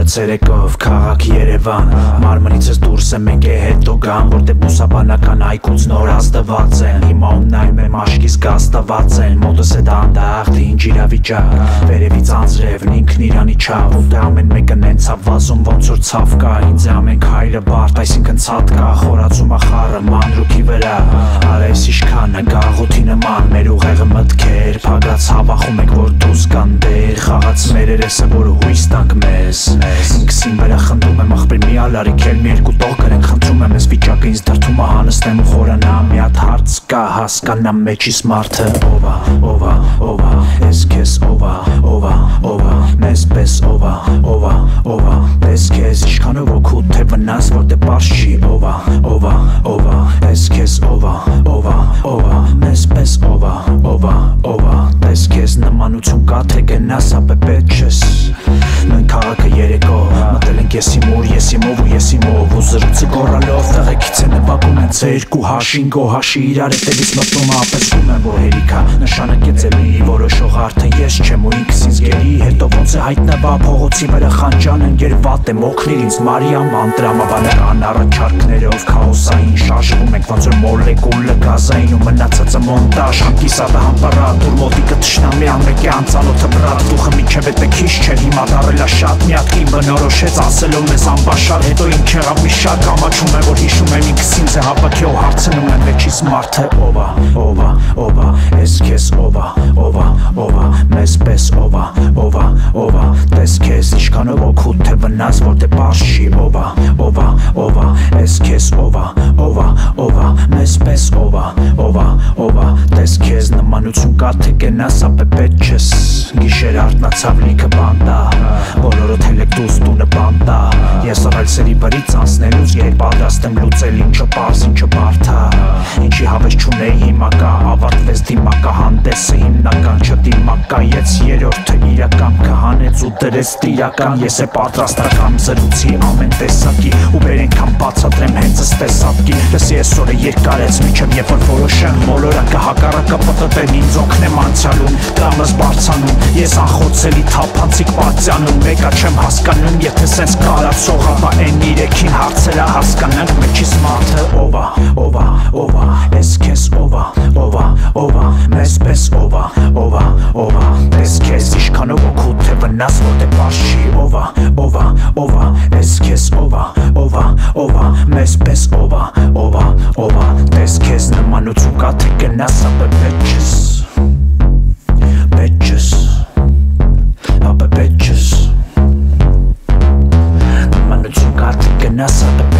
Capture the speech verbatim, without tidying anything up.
ցերեկով քաղաք Երևան Մարմնից ես դուրս եմ մենք է հետո գան Որտեղ բուսաբանական այգուց նոր ազդված են Հիմա ում նայում եմ աշկիս գաստված են Մոտս է դանդաղ թե ինչ իրավիճակ Վերևից անձրևն ինքն իրանի չավ Որտեղ ամեն մեկը նենցավ վազում ոնց որ ցավ կա Ինձ է ամեն քայլը բարդ այսինքն ցած կա Խորացում ախառը մանրուքի վրա Արա ես իշքանը գաղութի նման Մեր ուղեղը մտքեր Փագած հավախում եք որ դուս կան դեր Խաղաց մեր երեսը որը հույս տանք մեզ Ինքսին վրա խնդում եմ աղբեր մի ալարիք էլ մի երկու տող գրենք խնդրում եմ ես վիճակը ինձ դրդում է հանստեմ ու խորանամ Մի հատ հարց կա հասկանամ մեջիս մարդը Ովա, ովա, ովա, ես քեզ ովա, ովա, ովա, մեզ պես ովա, ովա, ովա, ես քեզ ինչքանով օգուտ թե վնաս որ դե պարզ չի ովա, ովա, ովա, ես քեզ ովա, ովա, ովա, մեզ պես ովա, ովա, ովա, ես քեզ նմանություն կա թե գնաս ապե պետք չես Մենք քաղաքը երեկո մտել ենք ես իմ ուր, ես իմով ու ես իմով ու զրուցի գորալով տեղեկից է նվագում են ձեր երկու հաշին գոհաշի իրար հետևից մտնում ապեսում եմ որ հերիքա նշանակեց է մի որոշող արդեն ես չեմ ու ինքս ինձ գերի հետո ոնց է հայտնվա փողոցի վրա խանջան են երված եմ օգնիր ինձ Մարիամ անտրամաբանական առաջարկներով քաոսային շարժվում ենք ոնց որ մոլեկուլը գազային ու մնացածը մոնտաժ հանկիսատը համբարատուր մոտիկը թշնամի ամեկի անծանոթը բրատ դուխը միջև է քիչ չէր հիմա դարելա շատ միատքին բնորոշեց ասելով մեզ անբաշար հետո ինք եղավ մի շարք ամաչում եմ որ հիշում եմ ինքս ինձ է հավաքյով հարցնում եմ մեջից մարդը ովա ովա ովա ես քեզ ովա ովա ովա մեզ պես ովա ովա ովա տես քեզ ինչքանով օգուտ թե վնաս որ դե պարզ չի ովա ովա ովա ես քեզ ովա ովա ովա մեզ պես ովա ովա ովա տես քեզ նմանություն կա թե գնաս ապե պետք չես գիշեր արտնացավ լիքը բանդա բոլորը թելեք դուս տունը բանդա ես առայլսերի բրից անցնելուց երբ պատրաստ եմ լուծել ինչը պարզ ինչը բարդա ինչի հավես չունեի հիմա կա ավարտվեց դիմակա հանդեսը հիմնական չդիմակայեց երրորդը իրական կհանեց ու դրեց տիրական ես է պատրաստական զրուցի ամեն տեսակի ու բերենքան բացատրեմ հենց ըստ տեսակի լսի այսօրը երկարեց միջև երբ որ որոշեմ մոլորակը հակառակը պտտել ինձ օգնեմ անցյալում դրամս բարձանում ես անխոցելի թափանցիկ պատյանում մեկա չեմ հասկանում եթե սենց կարացողա բա են իրեքին հարցերա հասկանանք մեջիս մարդը ովա ովա ովա ես քեզ ովա ովա ովա մեզ պես ովա ովա ովա ես քեզ ինչքանով օգուտ թե վնաս որ դե պարզ չի ովա ովա ովա ես քեզ ովա ովա ովա մեզ պես ովա ովա ովա ես քեզ նմանություն կա թե գնաս ապե պետք չես Bitches, up a bitches. Man, it's got to get us up a